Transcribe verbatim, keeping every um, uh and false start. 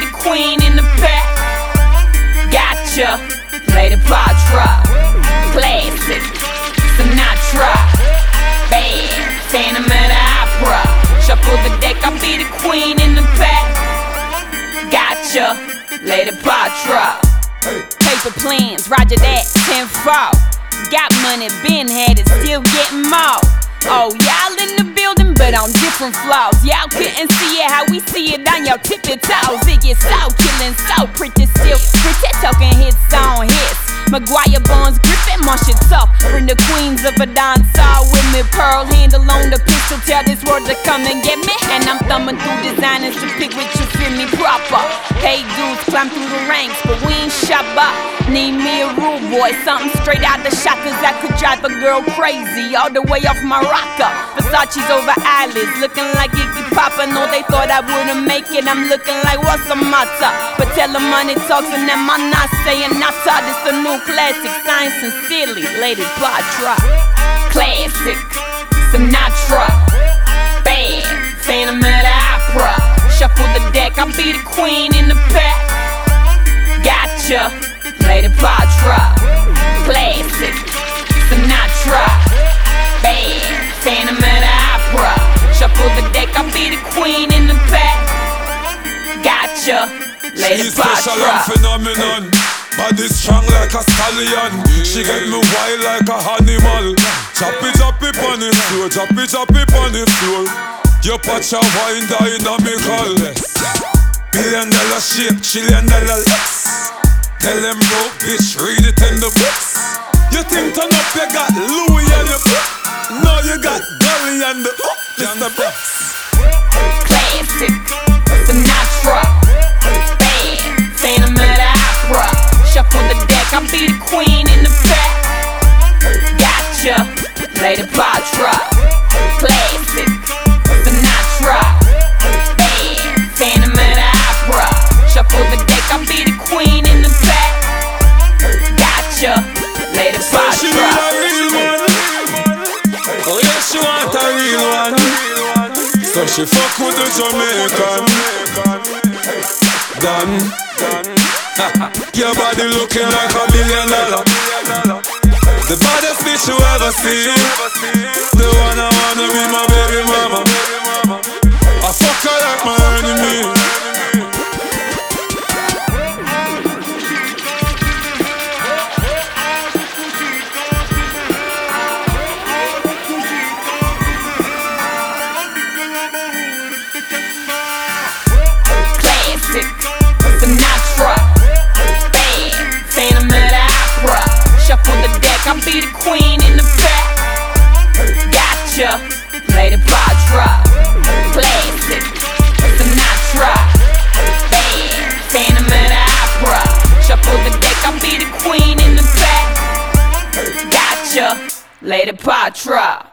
be the queen in the back. Gotcha, Lady Patra, classic, Sinatra, bad, Phantom of the Opera. Shuffle the deck, I'll be the queen in the back. Gotcha, Lady Patra. Paper plans, roger that, ten four. Got money, been had it, still getting more. Oh, y'all in the building, but on different floors. Y'all couldn't see it how we see it on your tippy toes. It gets so killing, so pretty still. Pretty talking hits on hits. Maguire Bonds gripping my shit tough. Bring the queens of a dance all with me. Pearl handle on the pistol, tell this world to come and get me. And I'm thumbing through designers to pick which you feel me proper. Hey dudes, climb through the ranks, but we ain't shop up. Need me a rude boy, something straight out the shot, cause that could drive a girl crazy. All the way off my rocker, Versace's over eyelids, looking like Iggy Pop. I know they thought I wouldn't make it, I'm looking like what's the matter? But tell them money talks and them I'm not saying nata. This a new classic, science and silly, Lady Patra. Classic, Sinatra, bad, Phantom of the Opera. Shuffle the deck, I'll be the queen in the back. Gotcha, Lady Patra, classic, Sinatra, bad, Phantom of the Opera. Shuffle the deck, I'll be the queen in the back. Gotcha, Lady She's special and Patra. phenomenon. Body strong like a stallion. She get me wild like a animal. Chop it, chop it on the floor, chop it, chop it on the floor. Your patch a wine dynamical. Billion dollar shape, trillion dollar legs. Tell them broke bitch, read it in the books. You think turn up, you got Louis on your foot. No, you got Dolly on the hook. Mister Brooks. Classic, Sinatra, bad, Phantom of the Opera. Shuffle the deck, I'll be the queen in the back. Gotcha, Lady Patra, classic, Sinatra, bad, Phantom of the Opera. Shuffle the deck, I'll be the queen in the back. Gotcha, Lady She need a Patra. real one. Oh yeah, she want a real one. So she fuck with the Jamaican. Done. Your body looking like a billion dollar. The baddest bitch you ever see. The one I wanna be my baby mama. I fuck her like my enemy. Classic, Sinatra, bad, Phantom of the Opera. Shuffle the deck, I'll be the queen in the back. Gotcha, Lady Patra, classic, Sinatra, bad, Phantom of the Opera. Shuffle the deck, I'll be the queen in the back. Gotcha, Lady Patra.